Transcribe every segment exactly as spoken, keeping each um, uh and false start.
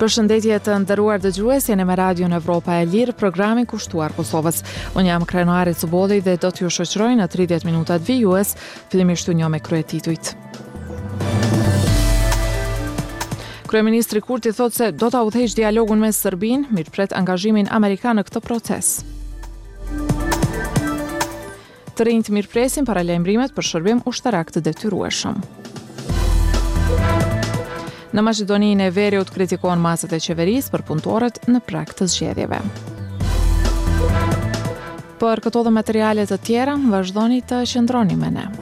Përshëndetje të nderuar dëgjues, jeni me Radion Evropa e Lirë, programi kushtuar Kosovës. Unë jam Krenuari Cuboli dhe do t'ju shoqëroj në tridhjetë minutat vijues, fillimisht u njoh me kryetitujt. Kryeministri Kurti thotë se do ta udhëheqë dialogun me Serbinë, mirëpret angazhimin amerikan në këtë proces. Të rinjt mirëpresin paralajmërimet për shërbim ushtarak të detyrueshëm. Në Maqedoninë e Veriut kritikohen masat e qeverisë për punëtorët në prag të zgjedhjeve. Për këto dhe materiale të tjera, vazhdoni të qëndroni me ne.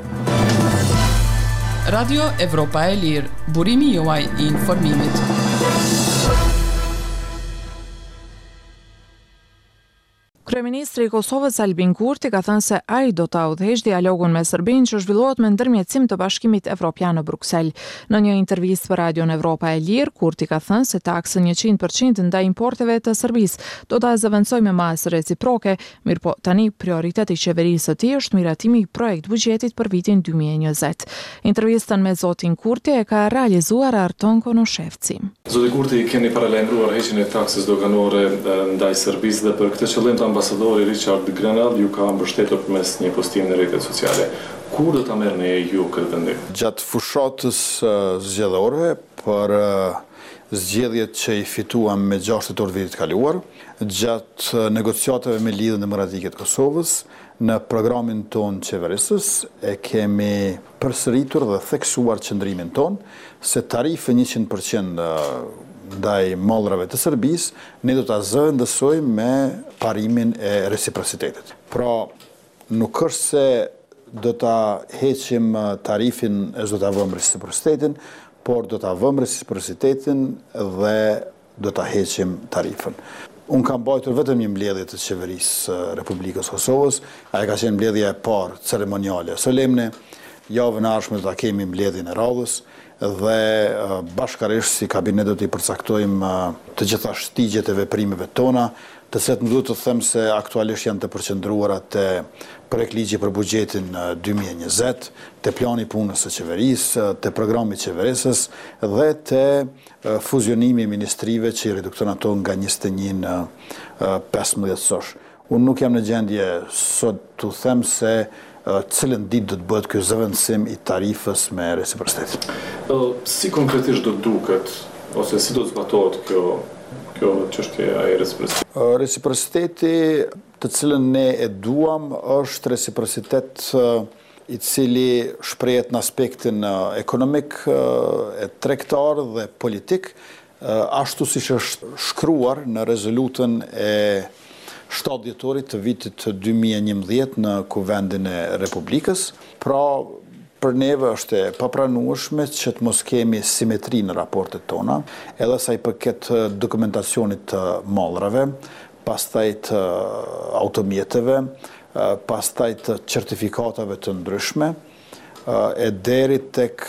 Radio Evropa e Lirë, burimi juaj i informimit. Kryeministri i Kosovës Albin Kurti ka thënë se ai do ta udhëheqë dialogun me Serbinë që zhvillohet me ndërmjetësim të Bashkimit Evropian në Bruksel. Në një intervistë për Radion Evropa e Lirë, Kurti ka thënë se taksën njëqind përqind ndaj importeve të Serbisë do ta zëvendësojë me masë reciproke, mirëpo tani prioriteti i qeverisë së tij është miratimi i projekt buxhetit për vitin dy mijë e njëzet. Intervistën me zotin Kurti e ka realizuar Arton Konoshevci. Zoti Kurti, keni paralajmëruar heqjen e taksës doganore ndaj Serbisë dhe për këtë qëllim ambasadori Richard Grenell ju ka mbështetur përmes një postimi në rrjetet sociale. Kur do ta merrni ju këtë vendim? Gjatë fushatës uh, zgjedhore për uh, zgjedhjet që i fituam me gjashtë tetor vitit kaluar, gjatë uh, negociatave me lidhjen demokratike të Kosovës, në programin ton qeverisës e kemi përsëritur dhe theksuar qëndrimin ton se tarife njëqind përqind uh, ndaj mallrave të Serbisë, ne do ta zëvendësojmë me parimin e reciprocitetit. Pra, nuk është se do ta heqim tarifin e do ta vëmë reciprocitetin, por do ta vëmë reciprocitetin dhe do ta heqim tarifën. Unë kam bajtur vetëm një mbledhje të qeverisë Republikës Kosovës, ajo ka qenë mbledhja e parë ceremoniale solemne. Javën e ardhshme do ta kemi mbledhjen e radhës dhe bashkarisht si kabinet do t'i përcaktojmë të gjitha shtigjet e veprimeve tona, të cilat më duhet të them se aktualisht janë të përqendruara te projektligji për buxhetin dy mijë e njëzet, te plani punës së qeverisë, te programi i qeverisës dhe te fuzionimi i ministrive që i redukton ato nga njëzet e një në pesëmbëdhjetë sosh. Unë nuk jam në gjendje sot të them se cilën ditë do të bëhet ky zëvendësim i tarifës me reciprocitet. Si konkretisht do duket ose si do të zbatohet kjo kjo çështje e reciprocitetit? Reciprociteti të cilën ne e duam është reciprocitet i cili shprehet në aspektin ekonomik, e tregtar dhe politik, ashtu siç është shkruar në rezolutën e shtatë dhjetorit të vitit dy mijë e njëmbëdhjetë në Kuvendin e Republikës. Pra, për neve është e papranueshme që të mos kemi simetri në raportet tona, edhe sa i përket dokumentacionit të mallrave, pastaj të automjeteve, pastaj të certifikatave të ndryshme, e deri tek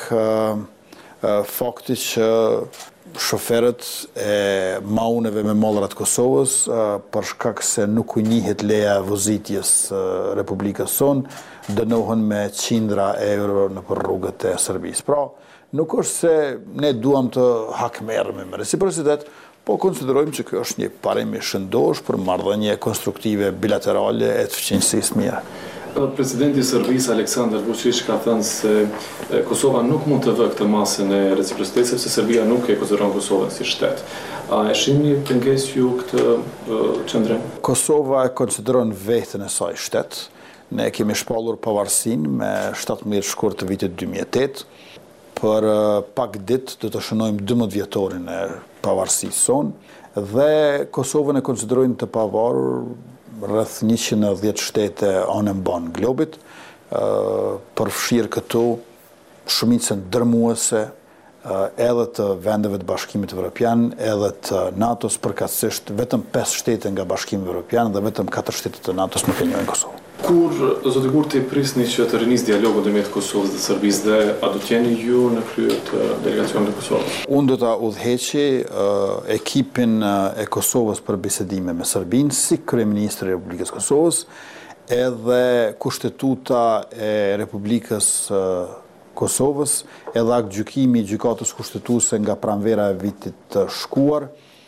fakti që shoferët e mauneve me mallrat Kosovës, për shkak se nuk u njihet leja e vozitjes Republikës son, dënohen me qindra euro në për rrugët e Serbisë. Pra, nuk është se ne duam të hakmerremi me reciprocitet, po konsiderojmë që kjo është një parim i shëndosh për marrëdhënie konstruktive bilaterale e të fqinjësisë mirë. Presidenti i Serbisë Aleksandar Vučić ka thënë se Kosova nuk mund të vë këtë masën e reciprocitetit sepse Serbia nuk e konsideron Kosovën si shtet. A e shihni pengesë ju këtë qendrim? Kosova e konsideron veten e saj shtet. Ne kemi shpallur pavarësinë me shtatëmbëdhjetë shkurt të vitit dy mijë e tetë. Për pak ditë do të shënojmë dymbëdhjetë vjetorin e pavarësisë sonë dhe Kosovën e konsiderojnë të pavarur rreth njëqind e dhjetë shtete anë mban globit, përfshirë këtu shumicën dërmuese edhe të vendeve të Bashkimit Evropian, edhe të NATO-s, përkatësisht vetëm pesë shtete nga Bashkimi Evropian dhe vetëm katër shtete të NATO-s nuk e njohin Kosovën. Kur zoti Kurti prisni që të rinis dialogu ndërmjet Kosovës dhe Serbisë dhe a do t'jeni ju në krye të delegacionit të Kosovës? Unë do ta udhëheqi uh, ekipin uh, e Kosovës për bisedime me Serbinë si kryeministri i Republikës Kosovës, edhe kushtetuta e Republikës uh, Kosovës, edhe akt gjykimi i gjykatës kushtetuese nga pranvera e vitit të shkuar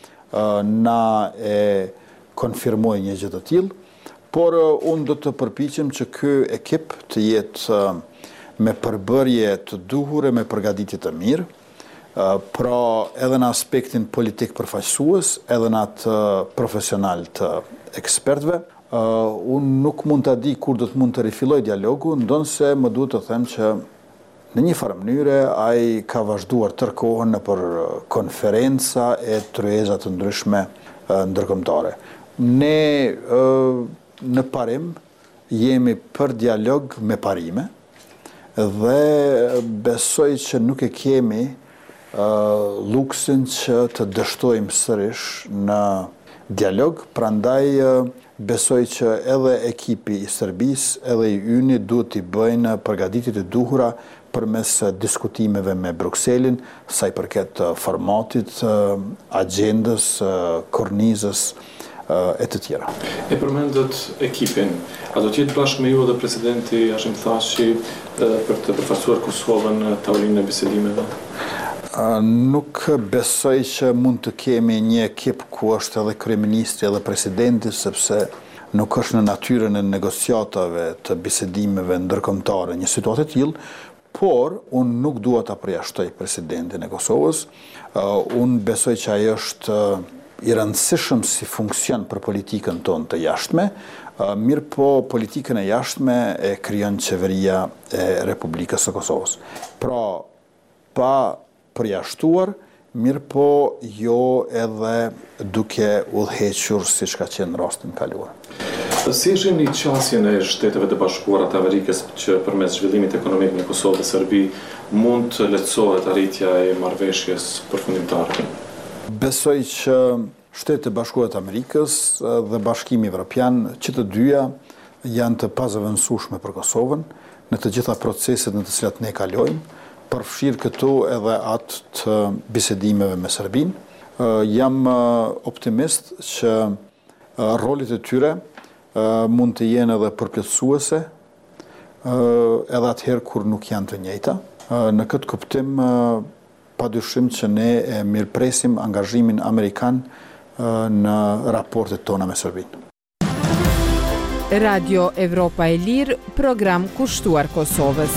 na e konfirmoi një gjë të tillë, por unë do të përpiqem që ky ekip të jetë me përbërje të duhur e me përgatitje të mirë, pra edhe në aspektin politik përfaqësues, edhe në atë profesional të ekspertëve. Unë nuk mund të di kur do të mund të rifilloj dialogu, ndonse më duhet të them që në një farë mënyre ai ka vazhduar tërë kohën në për konferenca e tryeza të ndryshme ndërkombëtare. Ne në parim jemi për dialog me parime dhe besoj që nuk e kemi luksin që të dështojmë sërish në dialog, prandaj besoj që edhe ekipi i Serbisë, edhe i yni duhet t'i bëjnë përgatitjet e duhura përmes diskutimeve me Brukselin, sa i përket formatit, agjendës, kornizës e të tjera. E përmendët ekipin, a do t'jetë bashkë me ju dhe presidenti Hashim Thaçi për të përfaqësuar Kosovën në tavolinë e bisedimeve? Nuk besoj që mund të kemi një ekip ku është edhe kryeministri edhe presidenti, sepse nuk është në natyrën e negociatave të bisedimeve ndërkombëtare një situatë e tillë, por unë nuk dua ta përjashtoj presidentin e Kosovës. Unë besoj që ai është i rëndësishëm si funksion për politikën tonë të jashtme, mirë po politikën e jashtme e krijon qeveria e Republikës së Kosovës. Pra, pa përjashtuar, mirë po jo edhe duke udhëhequr siç ka qenë rastin kaluar. Si e shihni qasjen e Shteteve të Bashkuara të Amerikës që përmes zhvillimit ekonomik në Kosovë dhe Serbi mund të lehtësohet arritja e marrëveshjes përfundimtare? Besoj që Shtetet e Bashkuara të Amerikës dhe Bashkimi Evropian, që të dyja janë të pazëvendësueshme për Kosovën në të gjitha proceset në të cilat ne kalojmë, përfshirë këtu edhe atë të bisedimeve me Serbinë. Jam optimist që rolet e tyre mund të jenë edhe përplotësuese, edhe atëherë kur nuk janë të njëjta. Në këtë kuptim, padyshim që ne e mirëpresim angazhimin amerikan në raportet tona me Serbinë. Radio Evropa e Lirë, program kushtuar Kosovës.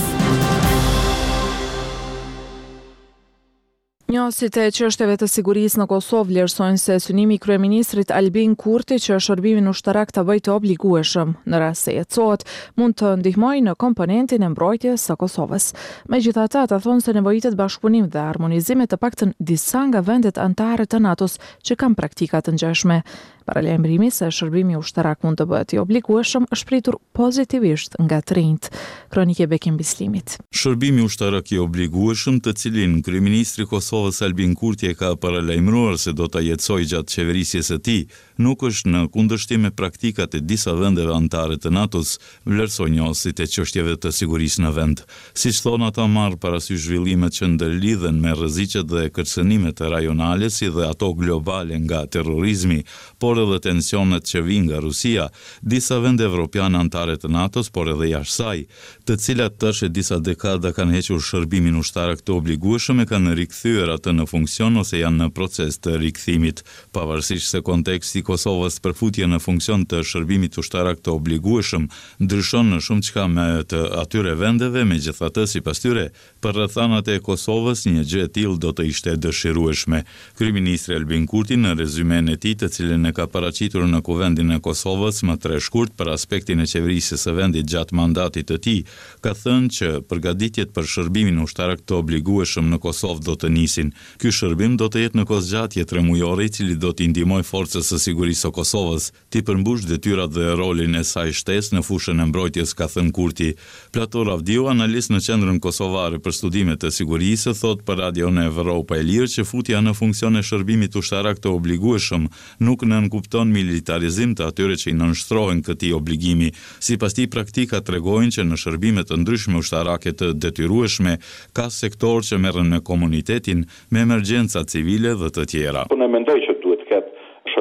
Njësit e çështjeve të sigurisë në Kosovë vlerësojnë se synimi i kryeministrit Albin Kurti që shërbimin ushtarak ta bëjë të obligueshëm në rast se jetësohet mund të ndihmojë në komponentin e mbrojtjes së Kosovës. Megjithatë, ata thonë se nevojitet bashkëpunim dhe harmonizime të paktën disa nga vendet anëtare të NATO-s që kanë praktika të ngjashme. Paralajmërimi se shërbimi ushtarak mund të bëhet i obligueshëm është pritur pozitivisht nga të rinjt. Kronike Bekim Bislimit. Shërbimi ushtarak i obligueshëm, të cilin kryeministri i Kosovës Albin Kurti e ka paralajmëruar se do ta jetësojë gjatë qeverisjes së tij, nuk është në kundërshtim me praktikat e disa vendeve anëtare të NATO-s, vlerësoi njësit e çështjeve të sigurisë në vend. Siç thonë ata, marr parasysh zhvillimet që ndërlidhen me rreziqet dhe kërcënimet rajonale si dhe ato globale nga terrorizmi, por edhe tensionet që vijnë nga Rusia, disa vende evropiane anëtare të NATO-s, por edhe jashtë saj, të cilat tash e disa dekada kanë hequr shërbimin ushtarak të obligueshëm e kanë rikthyer atë në funksion ose janë në proces të rikthimit, pavarësisht se konteksti i Kosovës për futje në funksion të shërbimit ushtarak të obligueshëm ndryshon në shumë çka me të atyre vendeve, megjithatë sipas tyre, për rrethanat e Kosovës një gjë e tillë do të ishte dëshirueshme. Kryeministri Albin Kurti në rezumen e tij, të cilën e ka paraqitur në Kuvendin e Kosovës më tre shkurt për aspektin e qeverisjes së vendit gjatë mandatit të tij, ka thënë që përgatitjet për shërbimin ushtarak të obligueshëm në Kosovë do të nisin. Ky shërbim do të jetë në kozgjatje tremujore, i cili do t'i ndihmojë forcës së sigurisë së Kosovës t'i përmbush detyrat dhe rolin e saj shtesë në fushën e mbrojtjes, ka thënë Kurti. Plator Avdiu, analist në Qendrën Kosovare për Studime të Sigurisë, thot për Radion Evropa e Lirë që futja në funksion e shërbimit ushtarak të obligueshëm nuk nënkupton militarizim të atyre që i nënshtrohen këtij obligimi. Sipas tij, praktika tregojnë që në shërbime të ndryshme ushtarake të detyrueshme ka sektor që merren me komunitetin, me emergjenca civile dhe të tjera. Unë mendoj që duhet të ketë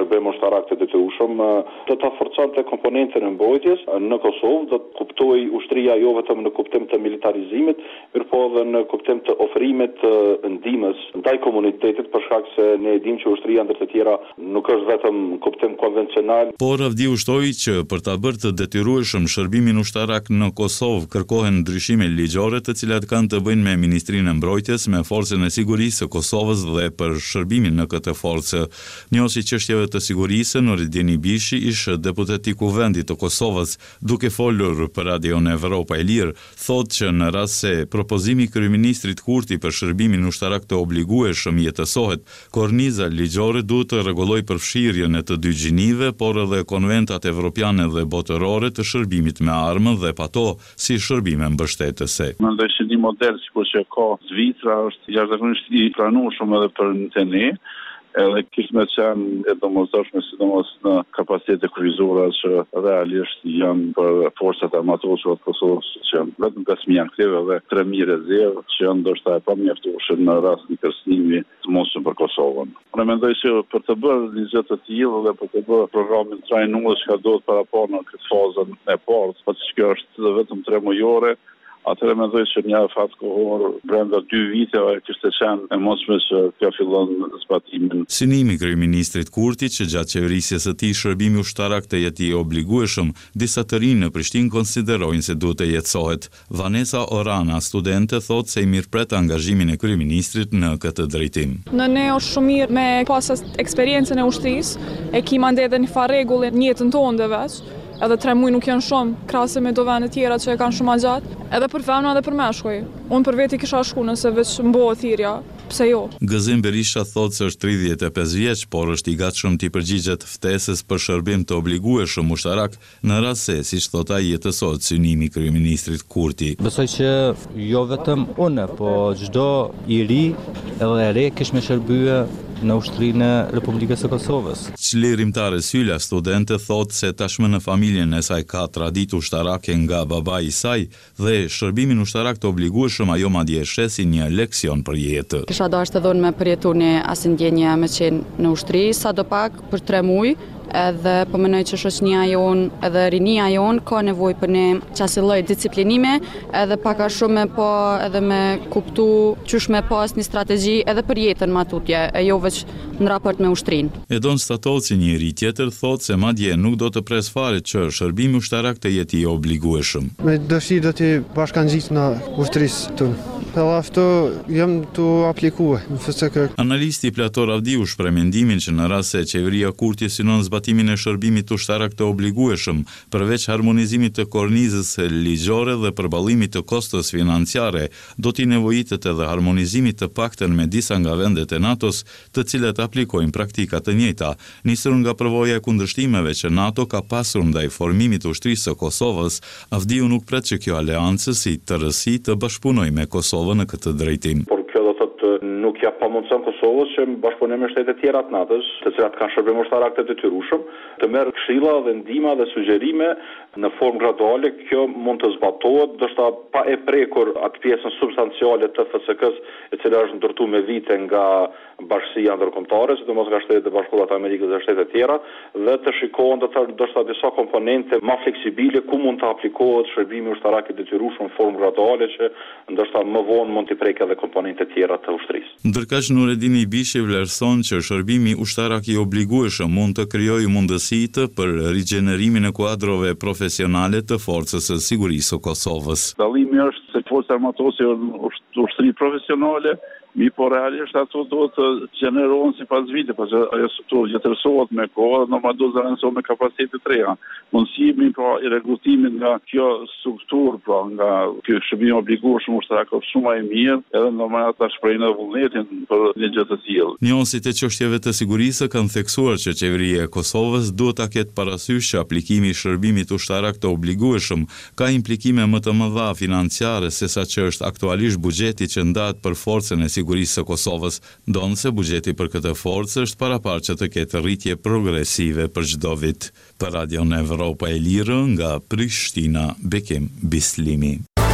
shërbim ushtarak të detyrueshëm do ta forconte komponentën e mbrojtjes në Kosovë, do të kuptoj ushtria jo vetëm në kuptim të militarizimit, por po edhe në kuptim të ofrimit të ndihmës ndaj komunitetit, për shkak se ne e dimë që ushtria ndër të tjera nuk është vetëm në kuptim konvencional. Por Avdiu ushtoi që për ta bërë të detyrueshëm shërbimin ushtarak në Kosovë kërkohen ndryshime ligjore të cilat kanë të bëjnë me Ministrinë e Mbrojtjes, me Forcën e Sigurisë së Kosovës dhe për shërbimin në këtë forcë. Njohësi çështjeve të sigurisë Nureddini Bishi, ish deputet i Kuvendit të Kosovës, duke folur për Radion Evropa e Lirë, thotë që në rast se propozimi i kryeministrit Kurti për shërbimin ushtarak të obligueshëm jetësohet, korniza ligjore duhet të rregullojë përfshirjen e të dy gjinive, por edhe konventat evropiane dhe botërore të shërbimit me armë dhe pato si shërbime mbështetëse. Mendoj se një model sikur që ka Zvicra është jashtëzakonisht i pranueshëm edhe për ne. Edhe kishte me qenë e domosdoshme sidomos në kapacitete kryqëzore që realisht janë për forcat armatore të Kosovës që janë vetëm pesë mijë aktive dhe tre mijë rezervë që janë ndoshta e pamjaftueshme në rast të kërcënimit të mundshëm për Kosovën. Unë mendoj se për të bërë një gjë të tillë dhe për të bërë programin trajnues që do të parapon në këtë fazën e parë, po që është vetëm tre mujore, atëherë mendoj se një fat kohor brenda dy viteve kishte qenë e mundshme që kjo fillon zbatimin. Synimi i kryeministrit Kurti që gjatë qeverisjes së tij shërbimi ushtarak të jetë i obligueshëm, disa të rinj në Prishtinë konsiderojnë se duhet të jetësohet. Vanessa Orana, studente, thotë se i mirëpret angazhimin e kryeministrit në këtë drejtim. Në ne është shumë mirë me pasas eksperiencën e ushtrisë, e kima ndedhe një farë rregull në jetën tonë dhe veç. Edhe tre muaj nuk janë shumë, krahase me do vende tjera që e kanë shumë gjatë, edhe për femra edhe për meshkuj. Unë për veti kisha shku nëse veç mbohet thirrja, pse jo? Gëzim Berisha thotë se është tridhjetë e pesë vjeç, por është i gatshëm të përgjigjet ftesës për shërbim të obligueshëm ushtarak në rast se, siç thot ai, jetësohet synimi i kryeministrit Kurti. Besoj që jo vetëm unë, po çdo i ri edhe e re kish me shërbyer në ushtrinë e Republikës së Kosovës. Çlirimtare Syla, studente, thotë se tashmë në familjen e saj ka traditë ushtarake nga babai i saj dhe shërbimin ushtarak të obligueshëm ajo madje e sheh si një leksion për jetë. Kisha dashur të dhënë me përjetu një asë ndjenje me qenë në ushtri, sadopak për tre muaj, edhe po mendoj që shoqënia jon edhe rinia jon ka nevojë për një çast lloj disiplinime, edhe pak a shumë po edhe me kuptu qysh me pas një strategji edhe për jetën më tutje, e jo vetëm në raport me ushtrinë. Edon Statolci, një ri tjetër, thotë se madje nuk do të pres fare që shërbimi ushtarak të jetë i obligueshëm. Me dëshirë do të bashkangjitem në ushtrisë tonë. Per afto jam të aplikuar në F S K. Analisti Plator Avdiu shpreh mendimin që në rast se qeveria Kurti synon zbatimin e shërbimit ushtarak të obligueshëm, përveç harmonizimit të kornizës ligjore dhe përballimit të kostos financiare, do t'i nevojitet edhe harmonizimit të paktën me disa nga vendet e NATO-s, të cilat aplikojnë praktika të njëjta, nisur nga përvoja e kundërshtimeve që NATO ka pasur ndaj formimit të ushtrisë së Kosovës. Avdiu nuk pret që kjo aleancë si të rësi të bashkëpunojë me Kosovën në këtë drejtim. Por kjo do thotë nuk ja pamundson Kosovës që bashkëpunim me shtetet tjera të NATO-s, të cilat kanë shërbim ushtarak të detyrueshëm, të merr këshilla dhe ndihma dhe sugjerime në formë graduale. Kjo mund të zbatohet, ndoshta pa e prekur atë pjesën substanciale të F S K-s, e cila është ndërtuar me vite nga bashkësia ndërkombëtare, sidomos nga Shtetet e Bashkuara të Amerikës dhe shtete tjera, dhe të shikohen do të ndoshta disa komponente më fleksibile ku mund të aplikohet shërbimi ushtarak i detyrueshëm në formë graduale që ndoshta më vonë mund të prekë edhe komponente tjera të ushtrisë. Ndërkaq Nureddini Bishi vlerëson që shërbimi ushtarak i obligueshëm mund të krijojë mundësitë për rigjenerimin e kuadrove profesionale të Forcës së Sigurisë së Kosovës. Dallimi është se forca armatore është ushtri profesionale, mi po realisht ato do të gjenerohen sipas vite, pasi ajo strukturë jetërsohet me kohë, normal do të zëvendësohet me kapacitete të reja. Mundësimi pra i rekrutimin nga kjo strukturë, pra nga ky shërbim obligueshëm ushtarak është shumë më i mirë, edhe normal ata shprehin edhe vullnetin për një gjë të tillë. Njohësit e çështjeve të sigurisë kanë theksuar që qeveria e Kosovës duhet ta ketë parasysh që aplikimi i shërbimit ushtarak të obligueshëm ka implikime më të mëdha financiare se sa që është aktualisht buxheti që ndahet për forcën e sigurisë së Kosovës, ndonë se buxheti për këtë forcë është parapar që të ketë rritje progresive për çdo vit. Për Radion Evropa e Lirë, nga Prishtina, Bekim Bislimi.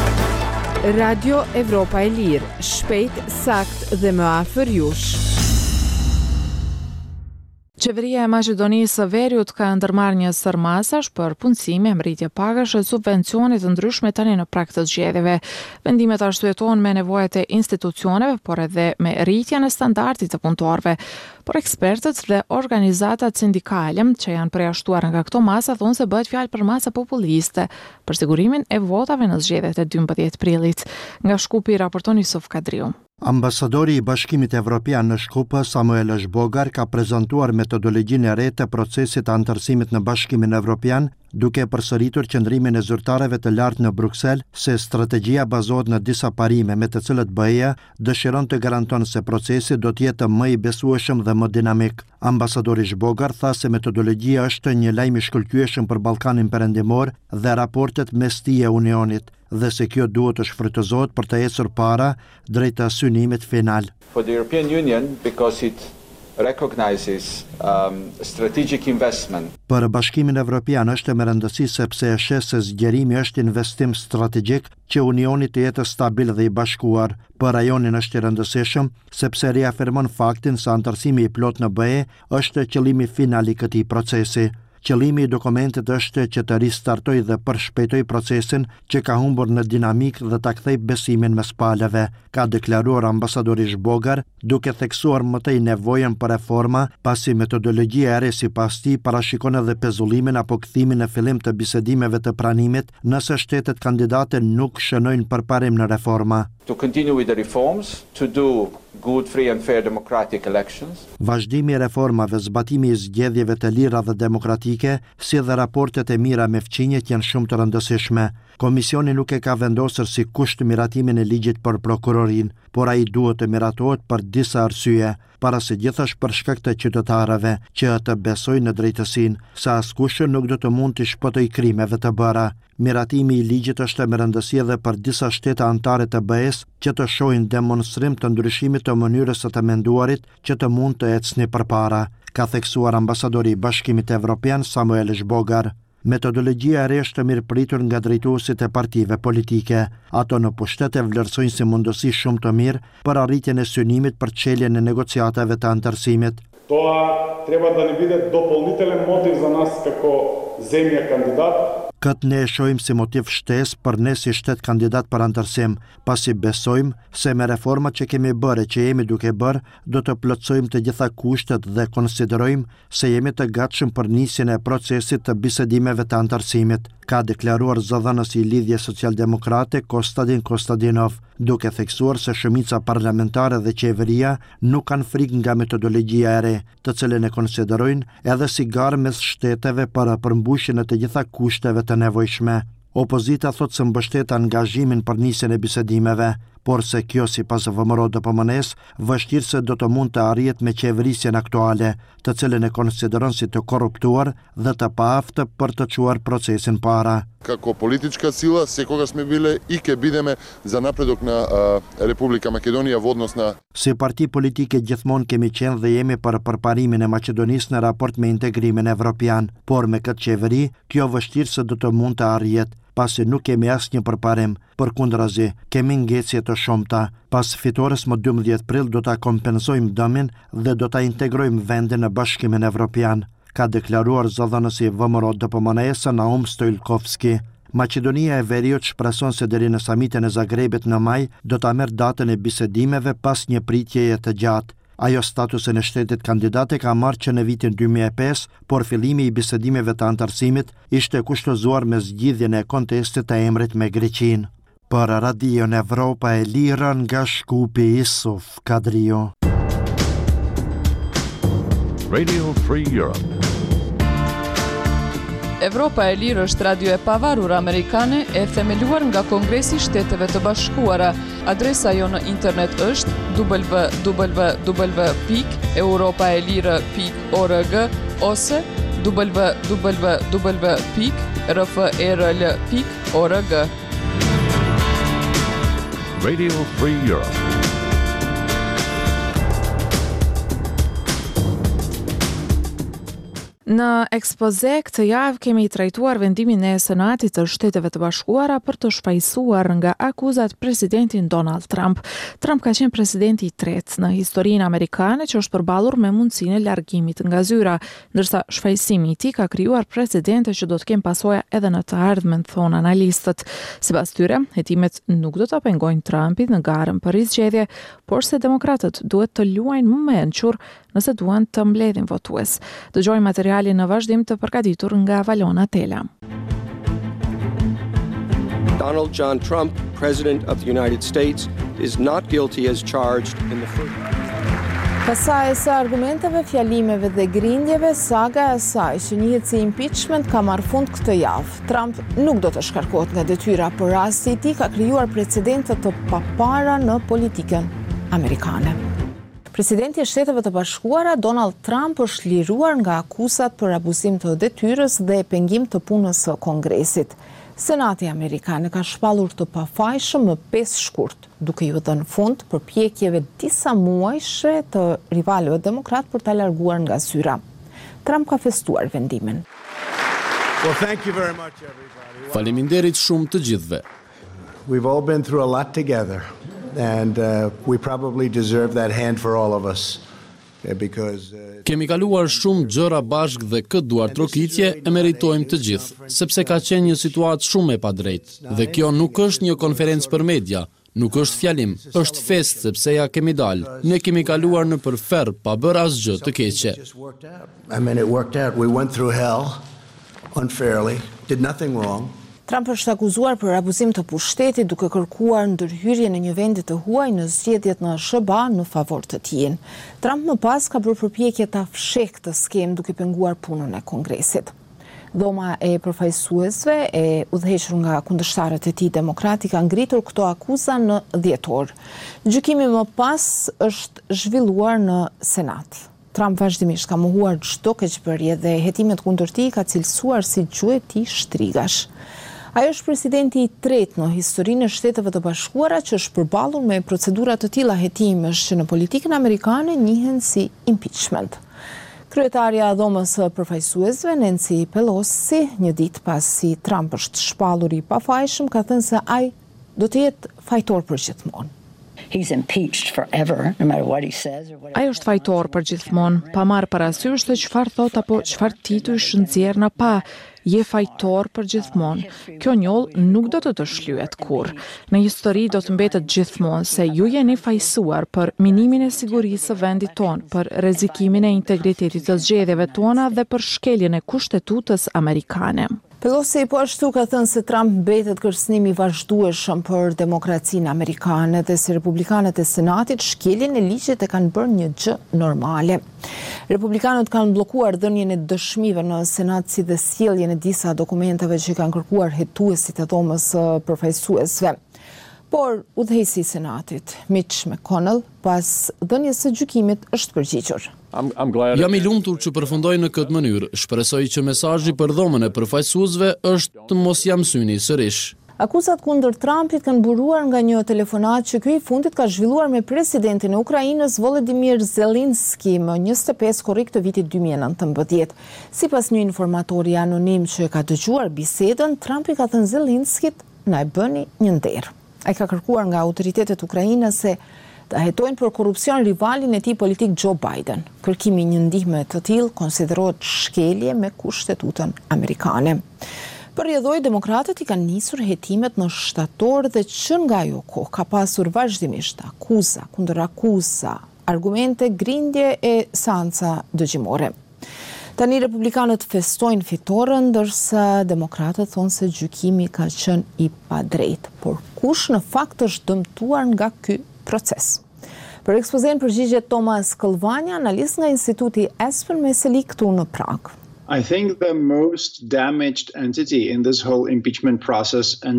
Radio Evropa e Lirë, shpejt, sakt dhe më afër jush. Qeveria e Maqedonisë së Veriut ka ndërmarrë një sërmasash për punësime, mritje pagash e subvencione të ndryshme tani në prag të zgjedhjeve. Vendimet arsyetohen me nevojat e institucioneve, por edhe me rritjen e standardit të punëtorëve. Por ekspertët dhe organizatat sindikale që janë përjashtuar nga këto masa thonë se bëhet fjalë për masa populiste për sigurimin e votave në zgjedhjet e dymbëdhjetë prillit. Nga Shkupi raporton Yusuf Kadriu. Ambasadori i Bashkimit Evropian në Shkup, Samuel Zbogar, ka prezantuar metodologjinë e re të procesit të anëtarësimit në Bashkimin Evropian, duke përsëritur qëndrimin e zyrtarëve të lartë në Bruksel se strategjia bazohet në disa parime me të cilët B E-ja dëshiron të garanton se procesi do të jetë më i besueshëm dhe më dinamik. Ambasadori Zbogar tha se metodologjia është një lajm i shkëlqyeshëm për Ballkanin Perëndimor dhe raportet mes tij e Unionit, dhe se kjo duhet të shfrytëzohet për të ecur para drejt synimit final. For the European Union, because it recognizes um, strategic investment. Për Bashkimin Evropian është me rëndësi sepse e sheh se zgjerimi është investim strategjik që Unioni të jetë stabil dhe i bashkuar. Për rajonin është i rëndësishëm sepse riafirmon faktin se anëtarësimi i plot në B E është qëllimi final i këtij procesi. Qëllimi i dokumentit është që të ristartoj dhe përshpejtoj procesin që ka humbur në dinamik dhe ta kthej besimin mes palëve, ka deklaruar ambasadori Zbogar, duke theksuar më tej nevojën për reforma, pasi metodologjia e re sipas tij parashikon edhe pezullimin apo kthimin në fillim të bisedimeve të pranimit nëse shtetet kandidate nuk shënojnë përparim në reforma. To continue with the reforms, to do good, free and fair democratic elections. Vazhdimi i reformave, zbatimi i zgjedhjeve të lira dhe demokratike, si dhe raportet e mira me fqinjet janë shumë të rëndësishme. Komisioni nuk e ka vendosur si kusht miratimin e ligjit për prokurorin, por ai duhet të miratohet për disa arsye, para së gjithash për shkak të qytetarëve që të besojnë në drejtësinë, sa askush nuk do të mund të shpëtoj krimeve të bëra. Miratimi i ligjit është me rëndësi edhe për disa shtete anëtare të B E-s që të shohin demonstrim të ndryshimit të mënyrës së të menduarit që të mund të ecni përpara, ka theksuar ambasadori i Bashkimit Evropian Samuel Zbogar. Metodologjia e re është mirëpritur nga drejtuesit e partive politike. Ato në pushtet e vlerësojnë si mundësi shumë të mirë për arritjen e synimit për çeljen e negociatave të anëtarësimit. Това трябва да не биде допълнителен мотив за нас како земја кандидат. Këtë ne e shohim si motiv shtesë për ne si shtet kandidat për anëtarësim, pasi besojmë se me reformat që kemi bërë e që jemi duke bërë, do të plotësojmë të gjitha kushtet dhe konsiderojmë se jemi të gatshëm për nisjen e procesit të bisedimeve të anëtarësimit, ka deklaruar zëdhënësi i Lidhjes Socialdemokrate Kostadin Kostadinov, duke theksuar se shumica parlamentare dhe qeveria nuk kanë frikë nga metodologjia e re, të cilën e konsiderojnë edhe si garë mes shteteve për përmbushjen e të gjitha kushteve të nevojshme. Opozita thot se mbështet angazhimin për nisjen e bisedimeve, por se kjo sipas V M R O D P M N-s vështirë se do të mund të arrihet me qeverisjen aktuale, të cilën e konsideron si të korruptuar dhe të paaftë për të çuar procesin para. Како политичка сила секогаш сме биле и ќе бидеме за напредок на а, Република Македонија во однос на Si parti politike gjithmonë kemi qenë dhe jemi për përparimin e Maqedonisë në raport me integrimin evropian, por me këtë qeveri, kjo vështirësi do të mund të arrihet, pasi nuk kemi asnjë përparim. Përkundrazi, kemi ngecje të shumta. Pas fitores më dymbëdhjetë prill do ta kompensojmë dëmin dhe do ta integrojmë vendin në Bashkimin Evropian, ka deklaruar zëdhënësi V M R O D P M N-s Naum Stojlkovski. Maqedonia e Veriut shpreson se deri në samitin e Zagrebit në maj do ta merr datën e bisedimeve pas një pritjeje të gjatë. Ajo statusin e shtetit kandidate ka marrë që në vitin dy mijë e pesë, por fillimi i bisedimeve të anëtarësimit ishte kushtozuar me zgjidhjen e kontestit të emrit me Greqinë. Për Radion Evropa e Lirë nga Shkupi, Yusuf Kadriu. Radio Free Europe. Evropa e Lirë është radio e pavarur amerikane e themeluar nga Kongresi i Shteteve të Bashkuara. Adresa jo në internet është w w w pikë europaelire pikë org ose w w w pikë r f e r l pikë org. Radio Free Europe. Në ekspoze këtë javë kemi trajtuar vendimin e Senatit të Shteteve të Bashkuara për të shpajsuar nga akuzat presidentin Donald Trump. Trump ka qenë presidenti i tretë në historinë amerikane që është përballur me mundësinë e largimit nga zyra, ndërsa shpajsimi i tij ka krijuar precedente që do të kenë pasoja edhe në të ardhmen, thonë analistët. Sipas tyre, hetimet nuk do ta pengojnë Trumpit në garën për rizgjedhje, por se demokratët duhet të luajnë më mençur nëse duan të mbledhin votues. Dëgjojmë materialin në vazhdim të përgatitur nga Valona Tela. Donald John Trump, President of the United States, is not guilty as charged in the first. Pasaj së argumenteve, fjalimeve dhe grindjeve, saga e saj që njihet si impeachment ka marrë fund këtë javë. Trump nuk do të shkarkohet nga detyra, por rasti i tij ka krijuar precedente të papara në politikën amerikane. Presidenti i Shteteve të Bashkuara Donald Trump është liruar nga akuzat për abuzim të detyrës dhe pengim të punës së Kongresit. Senati amerikan ka shpallur të pafajshëm më pesë shkurt, duke ju dhënë fund përpjekjeve disa muajshe të rivalëve demokrat për ta larguar nga zyra. Trump ka festuar vendimin. Well, thank you very much, everybody. Faleminderit shumë të gjithëve. We've all been through a lot together. And uh, we probably deserve that hand for all of us. Because uh, Kemi kaluar shumë gjëra bashkë dhe këtë duar trokitje e meritojmë të gjithë, sepse ka qenë një situatë shumë e padrejtë. Dhe kjo nuk është një konferencë për media, nuk është fjalim, është fest sepse ja kemi dalë. Ne kemi kaluar në përferr pa bërë asgjë të keqe. I mean, it worked out. We went through hell unfairly, did nothing wrong. Trump është akuzuar për abuzim të pushtetit duke kërkuar ndërhyrje në një vendi të huaj në zgjedhjet në S B A në favor të tij. Trump më pas ka bërë përpjekje ta fshehë këtë skemë duke penguar punën e Kongresit. Dhoma e përfaqësuesve e udhëhequr nga kundërshtarët e tij demokratë ka ngritur këto akuza në dhjetor. Gjykimi më pas është zhvilluar në Senat. Trump vazhdimisht ka mohuar çdo keqbërje dhe hetimet kundër tij ka cilësuar si gjuhë e tij shtrigash. Ai është presidenti i tretë në historinë e Shteteve të Bashkuara që është përballur me procedura të tilla hetimesh që në politikën amerikane njihen si impeachment. Kryetarja e Dhomës së Përfaqësuesve Nancy Pelosi, një ditë pasi Trump është shpallur i pafajshëm, ka thënë se ai do të jetë fajtor për gjithmonë. He's impeached forever, no matter what he says or what. Ai është fajtor për gjithmonë, pa marrë parasysh se çfarë thot apo çfarë titull nxjerr në pa. Je fajtor për gjithmonë. Kjo njollë nuk do të të shlyhet kurrë. Në histori do të mbetet gjithmonë se ju jeni fajsuar për minimin e sigurisë së vendit tonë, për rrezikimin e integritetit të zgjedhjeve tona dhe për shkeljen e kushtetutës amerikane. Pelosi po ashtu ka thënë se Trump mbetet kërcënim i vazhdueshëm për demokracinë amerikane dhe se republikanët e Senatit shkeljen e ligjit e kanë bërë një gjë normale. Republikanët kanë bllokuar dhënien e dëshmive në Senat si dhe sjelljen e disa dokumenteve që kanë kërkuar hetuesit e Dhomës së Përfaqësuesve. Por udhëheqësi i Senatit, Mitch McConnell, pas dhënies së gjykimit është përgjigjur. Jam i lumtur që përfundoj në këtë mënyrë. Shpresoj që mesazhi për Dhomën e Përfaqësuesve është të mos jam syni sërish. Akuzat kundër Trumpit kanë buruar nga një telefonat që ky i fundit ka zhvilluar me presidentin e Ukrainës Volodymyr Zelensky më njëzet e pesë korrik të vitit dy mijë e nëntëmbëdhjetë. Sipas një informatori anonim që ka dëgjuar bisedën, Trumpi ka thënë Zelenskit na e bëni një nder. Ai ka kërkuar nga autoritetet ukrainase se të hetojnë për korrupsion rivalin e tij politik Joe Biden. Kërkimi një ndihme të tillë konsiderohet shkelje me kushtetutën amerikane. Për rrjedhoj, demokratët i kanë nisur hetimet në shtator dhe që nga ajo kohë ka pasur vazhdimisht akuza kundër akuza, argumente, grindje e seanca dëgjimore. Tani republikanët festojnë fitoren, ndërsa demokratët thonë se gjykimi ka qenë i padrejtë, por kush në fakt është dëmtuar nga ky proces? Për ekspozen përgjigjet Thomas Këllvanja, analist nga Instituti Aspen Meseli këtu në Prag. I think the most damaged entity in this whole impeachment process ends up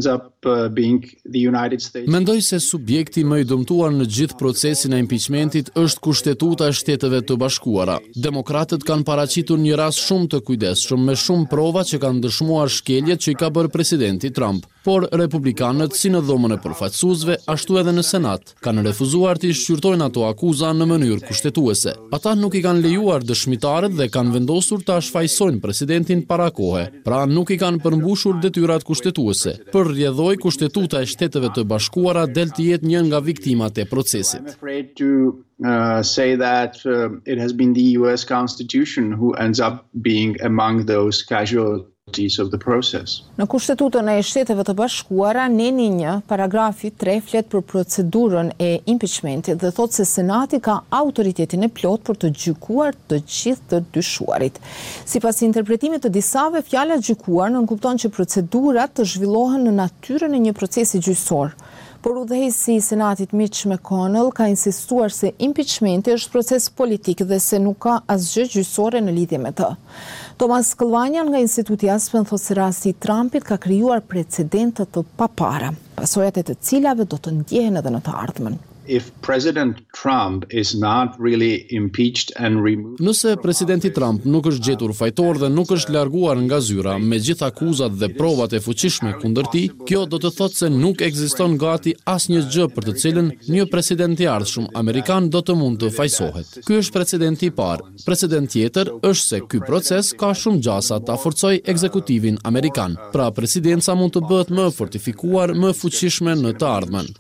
Mendoj se subjekti më i dëmtuar në gjithë procesin e impeachmentit është Kushtetuta e Shteteve të Bashkuara. Demokratët kanë paraqitur një rast shumë të kujdesshëm me shumë prova që kanë dëshmuar shkeljet që i ka bërë presidenti Trump, por republikanët si në dhomën e përfaqësuesve ashtu edhe në Senat kanë refuzuar të shqyrtojnë ato akuza në mënyrë kushtetuese. Ata nuk i kanë lejuar dëshmitarët dhe kanë vendosur të shfaqsojnë presidentin para kohe, pra nuk i kanë përmbushur detyrat kushtetuese. Për rrjedhoi Kushtetuta e Shteteve të Bashkuara del të jetë një nga viktimat e procesit. Uh, say that uh, it has been the U S Constitution who ends up being among those casualties of the process. Në Kushtetutën e Shteteve të Bashkuara, neni një, paragrafi tre flet për procedurën e impeachmentit dhe thot se Senati ka autoritetin e plot për të gjykuar të gjithë të dyshuarit. Sipas interpretimit të disave, fjala gjykuar nënkupton që procedurat të zhvillohen në natyrën e një procesi gjyqësor. Por udhëheqësi i Senatit Mitch McConnell ka insistuar se impeachmenti është proces politik dhe se nuk ka asgjë gjyqësore në lidhje me të. Thomas Këllvanjan nga Instituti Aspen thotë se rasti i Trumpit ka krijuar precedente të papara, pasojat e të cilave do të ndjehen edhe në të ardhmen. If President Trump is not really impeached and removed. Nëse presidenti Trump nuk është gjetur fajtor dhe nuk është larguar nga zyra me gjithë akuzat dhe provat e fuqishme kundër tij, kjo do të thotë se nuk ekziston gati asnjë gjë për të cilën një president i ardhshëm amerikan do të mund të fajsohet. Ky është precedenti i parë. Precedent tjetër është se ky proces ka shumë gjasa ta forcojë ekzekutivin amerikan. Pra presidenca mund të bëhet më fortifikuar, më fuqishme në të ardhmen.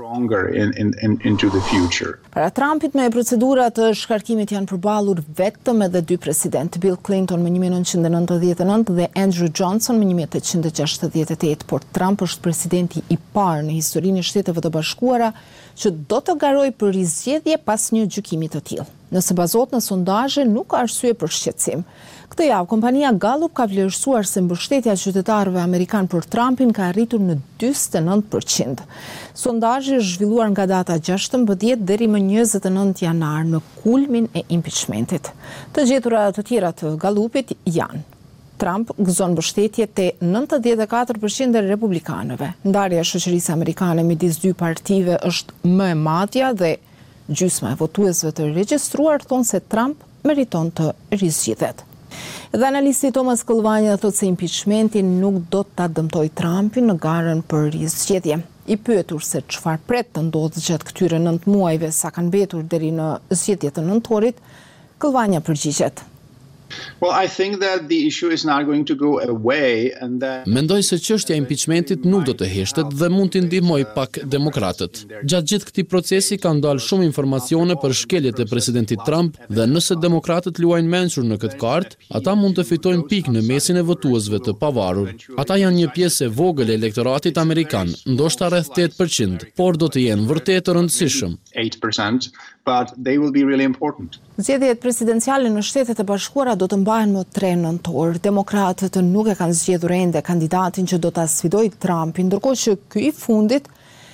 The future. Para Trumpit me procedurat të shkarkimit janë përballur vetëm edhe dy presidentë, Bill Clinton me një mijë e nëntëqind e nëntëdhjetë e nëntë dhe Andrew Johnson me një mijë e tetëqind e gjashtëdhjetë e tetë, por Trump është presidenti i parë në historinë e Shteteve të Bashkuara që do të garojë për rizgjedhje pas një gjykimi të tillë. Nëse bazohet në sondazhe, nuk ka arsye për shqetësim. Këtë javë, kompania Gallup ka vlerësuar se mbështetja e qytetarëve amerikan për Trumpin ka arritur në njëzet e nëntë përqind. Sondazhi është zhvilluar nga data gjashtëmbëdhjetë deri më njëzet e nëntë janar në kulmin e impeachmentit. Të gjetura të tjera të Gallupit janë: Trump gëzon mbështetje te nëntëdhjetë e katër përqind e republikanëve. Ndarja e shoqërisë amerikane midis dy partive është më e madhja dhe gjysma e votuesve të regjistruar thonë se Trump meriton të rizgjidhet. Dhe analisti Thomas Këllvanja thotë se impeachmenti nuk do ta dëmtojë Trumpin në garën për rizgjedhje. I pyetur se çfarë pret të ndodhë gjatë këtyre nëntë muajve sa kanë mbetur deri në zgjedhjet e nëntorit, Këllvanja përgjigjet. Well, I think that the issue is not going to go away and that Mendoj se çështja e impeachmentit nuk do të heshtet dhe mund t'i ndihmojë pak demokratët. Gjatë gjithë këtij procesi kanë dalë shumë informacione për shkeljet e presidentit Trump dhe nëse demokratët luajnë mençur në këtë kartë, ata mund të fitojnë pikë në mesin e votuesve të pavarur. Ata janë një pjesë e vogël e elektoratit amerikan, ndoshta rreth tetë përqind, por do të jenë vërtet të rëndësishëm. eight percent, but they will be really important. Zgjedhjet presidenciale në Shtetet e Bashkuara do të mbahen më tre nëntor. Demokratët nuk e kanë zgjedhur ende kandidatin që do ta sfidojë Trumpin, ndërkohë që ky i fundit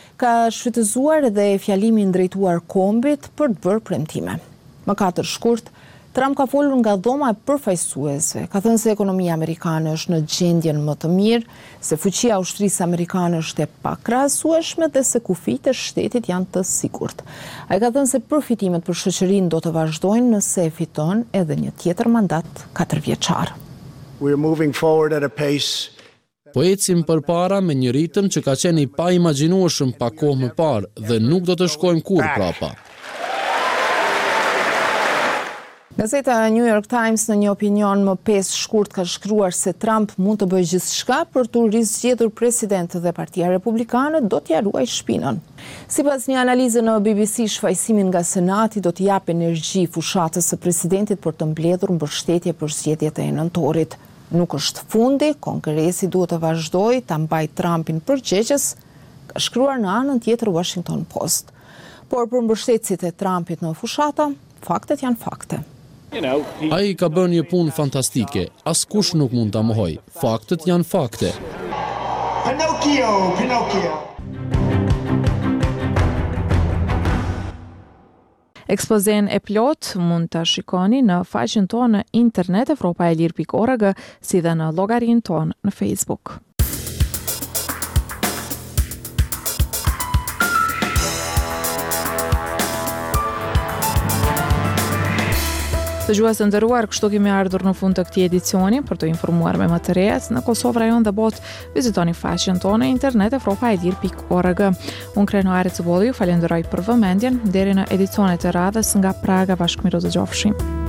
ka shfrytëzuar edhe fjalimin drejtuar kombit për të bërë premtime. Më katër shkurt, Trump ka folur nga dhoma e përfaqësuesve. Ka thënë se ekonomia amerikane është në gjendjen më të mirë, se fuqia e ushtrisë amerikane është e pakrahasueshme dhe se kufijtë e shtetit janë të sigurt. Ai ka thënë se përfitimet për shoqërinë do të vazhdojnë nëse e fiton edhe një tjetër mandat katërvjeçar. We're moving forward at a pace Po ecim përpara me një ritëm që ka qenë i paimagjinueshëm pa kohë më parë dhe nuk do të shkojmë kurrë prapa. Gazeta New York Times në një opinion më pesë shkurt ka shkruar se Trump mund të bëjë gjithçka për të rizgjedhur president dhe Partia Republikane do t'ia ruajë shpinën. Sipas një analize në B B C, shfaqsimin nga Senati do t'i japë energji fushatës së presidentit për të mbledhur mbështetje për zgjedhjet e nëntorit. Nuk është fundi, Kongresi duhet të vazhdojë ta mbajë Trumpin përgjegjës, ka shkruar në anën tjetër Washington Post. Por për mbështetësit e Trumpit në fushata, faktet janë fakte. Ai ka bërë një punë fantastike, askush nuk mund ta mohoj. Faktet janë fakte. Pinocchio, Pinocchio. Ekspozen e plot mund ta shikoni në faqen tonë në internet evropa e lir pikë org, si dhe në llogarinë tonë në Facebook. Dëgjues të nderuar, kështu kemi ardhur në fund të këtij edicioni. Për të informuar me më të rejet në Kosovë, rajon dhe botë, vizitoni faqen tonë internet evropa e lir pikë org. Unë Kreno Aricëbolli ju falenderoj për vëmendjen deri në edicionet e radhës nga Praga. Bashkëmirë të gjofshim.